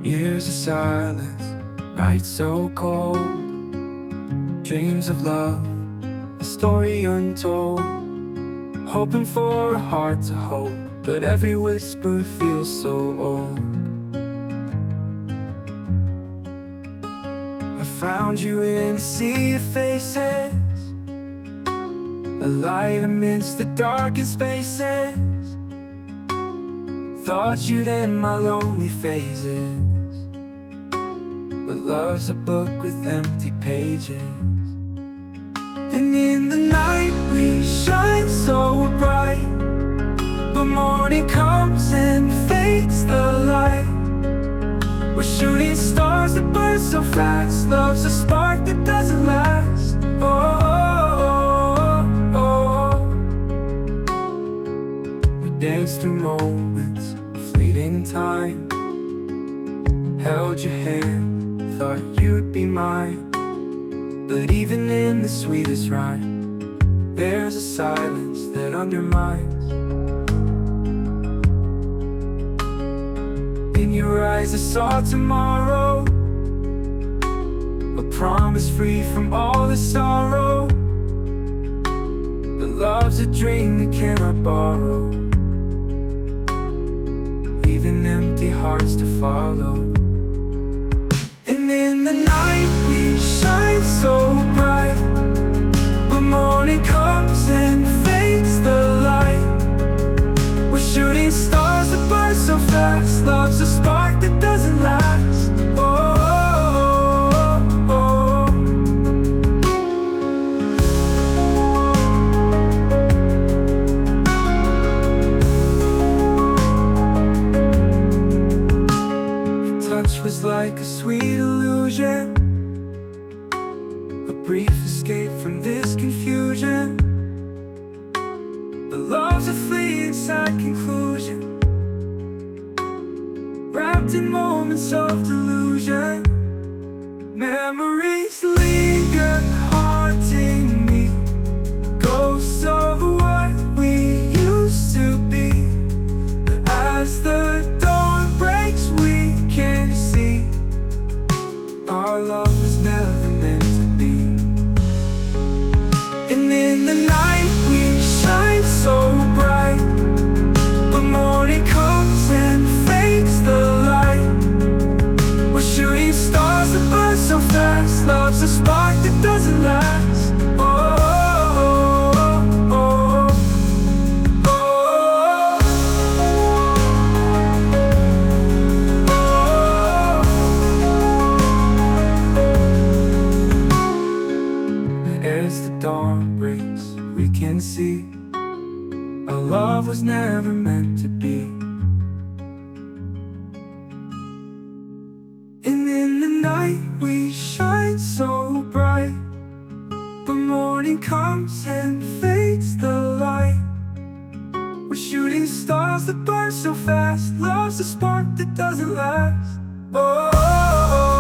Years of silence, nights so cold, dreams of love, a story untold, hoping for a heart to hold, but every whisper feels so old. I found you in a sea of faces, a light amidst the darkest spaces. Thought you'd end my lonely phases, but love's a book with empty pages. And in the night we shine so bright, but morning comes and fades the light. We're shooting stars that burn so fast. Love's a spark that doesn't last. Oh, oh, oh, oh. We dance through moments of fleeting time, held your hand, thought you'd be mine. But even in the sweetest rhyme, there's a silence that undermines. In your eyes I saw tomorrow, a promise free from all the sorrow. But love's a dream that cannot borrow, leaving empty hearts to follow. And in the night we shine so bright, but morning comes and fades the light. We're shooting stars that burn so fast. Love's a spark that doesn't last. Oh, oh, oh, oh. Your touch was like a sweet illusion, a brief escape from this confusion. But love's a fleeting sad conclusion, wrapped in moments of delusion. Memories linger, haunting me, ghosts of what we used to be. But as the dawn breaks we can see our love was never meant to be. And in the night we shine so bright, but morning comes and fades the light. We're shooting stars that burn so fast. Love's a spark that doesn't last. Oh, oh, oh, oh, oh. As the dawn breaks we can see our love was never meant to be. And in the night we shine so bright, but morning comes and fades the light. We're shooting stars that burn so fast. Love's a spark that doesn't last. Oh, oh, oh.